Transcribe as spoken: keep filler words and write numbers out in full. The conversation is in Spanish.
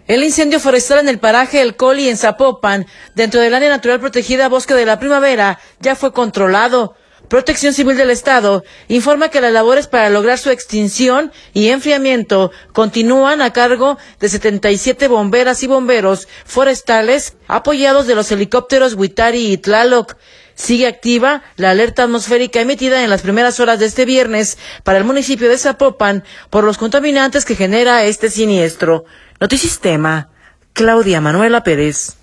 El incendio forestal en el paraje El Coli, en Zapopan, dentro del área natural protegida Bosque de la Primavera, ya fue controlado. Protección Civil del Estado informa que las labores para lograr su extinción y enfriamiento continúan a cargo de setenta y siete bomberas y bomberos forestales apoyados de los helicópteros Huitari y Tlaloc. Sigue activa la alerta atmosférica emitida en las primeras horas de este viernes para el municipio de Zapopan por los contaminantes que genera este siniestro. Notisistema, Claudia Manuela Pérez.